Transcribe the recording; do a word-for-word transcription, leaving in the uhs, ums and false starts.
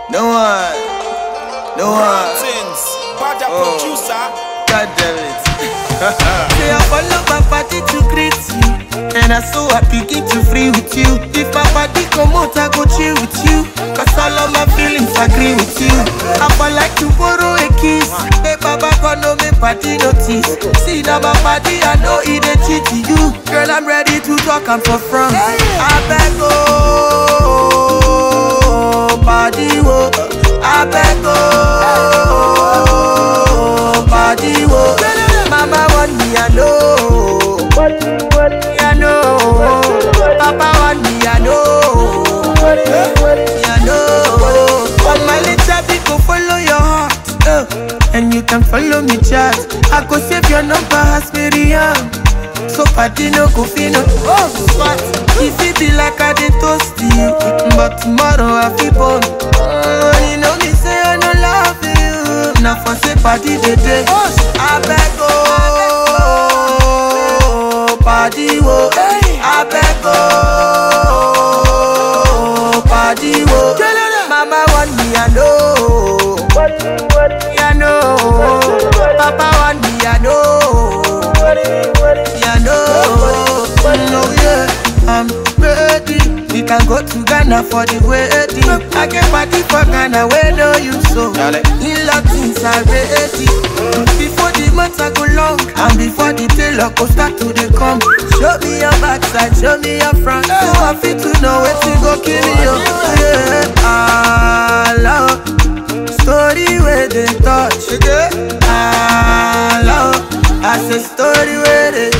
No one, no one. Bad Oh. producer. God damn it. Say I follow my party to greet you, and I so happy get to free with you. If my body come out, I go chill with you, cause all of my feelings agree with you. I for like to borrow a kiss. Hey Baba, come no me party notice. See now my body, I know it a cheat to you. Girl, I'm ready to talk, I'm for front. I beg oh, body wo. I beg oh, body wo. Mama want me, I know. I know. Papa want me, I know. I know. All my little people follow your heart, uh, and you can follow me, chat. I go save your number, as Miriam. So party no go fino. Oh, what? If it be like I did toast you, but tomorrow I feel born. Uh, you know me say I no love you. Now for say party the day. I beg oh, party wo. I beg oh, party wo. Mama want me, I know. I know. Papa want me, I know. I know. No, yeah, I'm ready. We can go to Ghana for the wedding. I can party for Ghana where no you so. In Latins are ready. Before the months I go long, and before the tailor go start to the come. Show me your backside, show me your front. So I feel to know where to go kill you. Yeah, I love story where they touch. I love, I say story where they